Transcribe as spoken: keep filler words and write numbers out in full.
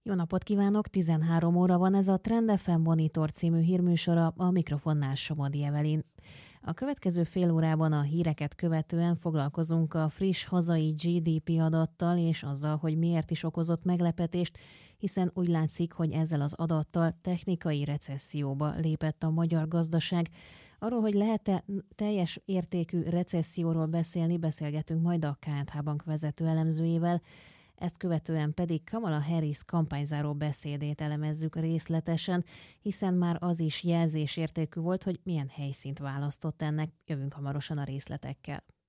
Jó napot kívánok, tizenhárom óra van, ez a Trend ef em Monitor című hírműsora, a mikrofonnál Somodi Evelin. A következő fél órában a híreket követően foglalkozunk a friss hazai gé dé pé adattal és azzal, hogy miért is okozott meglepetést, hiszen úgy látszik, hogy ezzel az adattal technikai recesszióba lépett a magyar gazdaság. Arról, hogy lehet-e teljes értékű recesszióról beszélni, beszélgetünk majd a ká en há Bank vezető elemzőjével. Ezt követően pedig Kamala Harris kampányzáró beszédét elemezzük részletesen, hiszen már az is jelzésértékű volt, hogy milyen helyszínt választott ennek. Jövünk hamarosan a részletekkel.